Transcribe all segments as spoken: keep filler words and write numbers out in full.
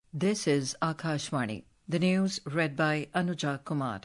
This is Akashvani. The news read by Anuja Kumar.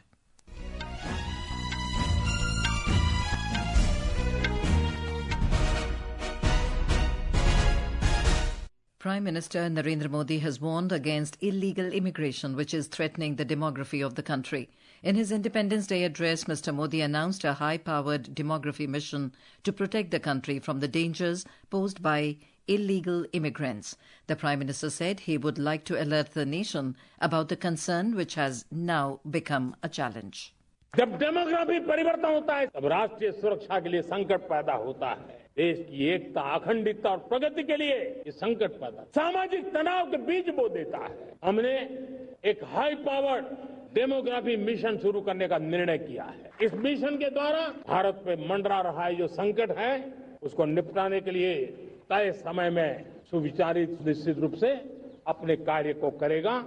Prime Minister Narendra Modi has warned against illegal immigration, which is threatening the demography of the country. In his Independence Day address, Mister Modi announced a high-powered demography mission to protect the country from the dangers posed by illegal immigrants. The Prime Minister said he would like to alert the nation about the concern which has now become a challenge. जब demography परिवर्तन होता है तब राष्ट्रीय सुरक्षा के लिए संकट पैदा होता है। देश की एकता, अखंडता और प्रगति के लिए ये संकट पैदा, सामाजिक तनाव के बीज बो देता है। हमने एक हाई पावर्ड डेमोग्राफी मिशन शुरू करने का निर्णय किया है। इस मिशन के द्वारा भारत पे मंडरा रहा है जो संकट है, उसको निपटाने के लिए तय समय में सुविचारित निश्चित रूप से अपने कार्य को करेगा।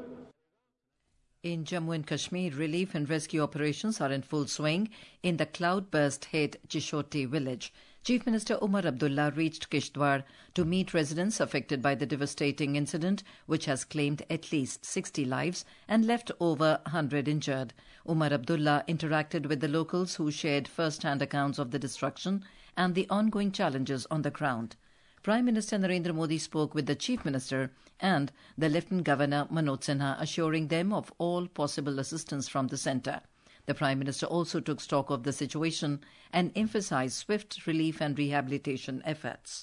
In Jammu and Kashmir, relief and rescue operations are in full swing in the cloudburst-hit Chishoti village. Chief Minister Umar Abdullah reached Kishtwar to meet residents affected by the devastating incident, which has claimed at least sixty lives and left over one hundred injured. Umar Abdullah interacted with the locals who shared first-hand accounts of the destruction and the ongoing challenges on the ground. Prime Minister Narendra Modi spoke with the Chief Minister and the Lieutenant Governor Manoj Sinha, assuring them of all possible assistance from the centre. The Prime Minister also took stock of the situation and emphasised swift relief and rehabilitation efforts.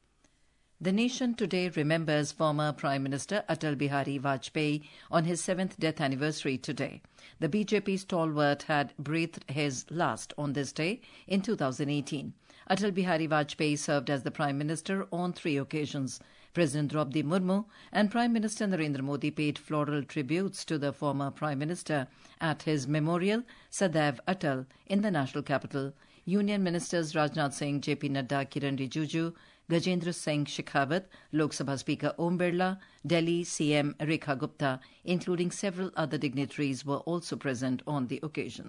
The nation today remembers former Prime Minister Atal Bihari Vajpayee on his seventh death anniversary today. The B J P stalwart had breathed his last on this day in two thousand eighteen. Atal Bihari Vajpayee served as the Prime Minister on three occasions. President Draupadi Murmu and Prime Minister Narendra Modi paid floral tributes to the former Prime Minister at his memorial Sadaiv Atal in the national capital. Union Ministers Rajnath Singh, J P Nadda, Kiran Rijiju, Gajendra Singh Shekhawat, Lok Sabha Speaker Om Birla, Delhi C M Rekha Gupta, including several other dignitaries, were also present on the occasion.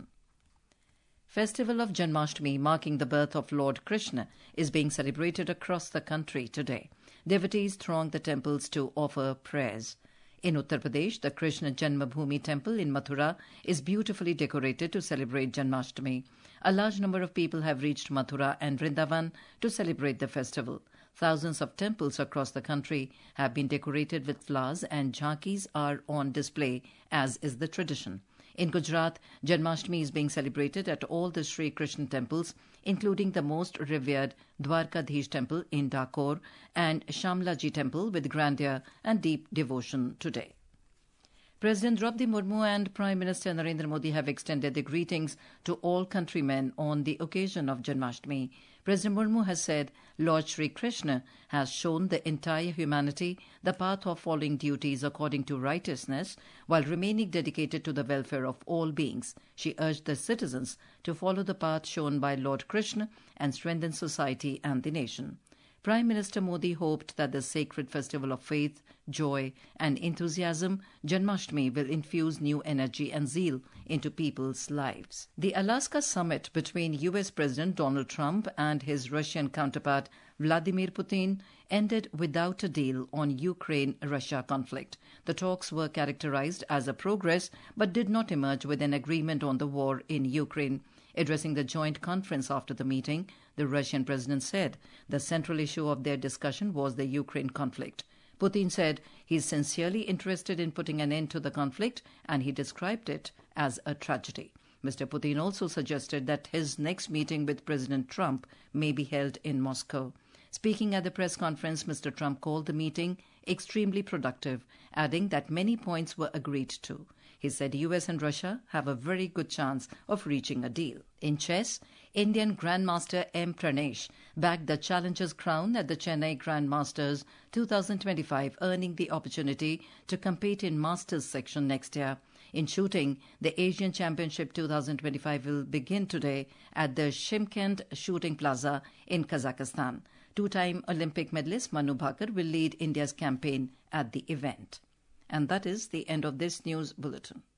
Festival of Janmashtami, marking the birth of Lord Krishna, is being celebrated across the country today. Devotees throng the temples to offer prayers. In Uttar Pradesh, the Krishna Janmabhoomi temple in Mathura is beautifully decorated to celebrate Janmashtami. A large number of people have reached Mathura and Vrindavan to celebrate the festival. Thousands of temples across the country have been decorated with flowers and jhankis are on display, as is the tradition. In Gujarat, Janmashtami is being celebrated at all the Sri Krishna temples, including the most revered Dwarkadhish temple in Dakor and Shamlaji temple with grandeur and deep devotion today. President Draupadi Murmu and Prime Minister Narendra Modi have extended their greetings to all countrymen on the occasion of Janmashtami. President Murmu has said Lord Sri Krishna has shown the entire humanity the path of following duties according to righteousness while remaining dedicated to the welfare of all beings. She urged the citizens to follow the path shown by Lord Krishna and strengthen society and the nation. Prime Minister Modi hoped that the sacred festival of faith, joy and enthusiasm, Janmashtami, will infuse new energy and zeal into people's lives. The Alaska summit between U S President Donald Trump and his Russian counterpart Vladimir Putin ended without a deal on Ukraine-Russia conflict. The talks were characterized as a progress but did not emerge with an agreement on the war in Ukraine. Addressing the joint conference after the meeting, the Russian president said the central issue of their discussion was the Ukraine conflict. Putin said he is sincerely interested in putting an end to the conflict and he described it as a tragedy. Mister Putin also suggested that his next meeting with President Trump may be held in Moscow. Speaking at the press conference, Mister Trump called the meeting extremely productive, adding that many points were agreed to. He said U S and Russia have a very good chance of reaching a deal. In chess, Indian Grandmaster M. Pranesh bagged the Challenger's crown at the Chennai Grandmasters twenty twenty-five, earning the opportunity to compete in Masters section next year. In shooting, the Asian Championship twenty twenty-five will begin today at the Shymkent Shooting Plaza in Kazakhstan. Two-time Olympic medalist Manu Bhaker will lead India's campaign at the event. And that is the end of this news bulletin.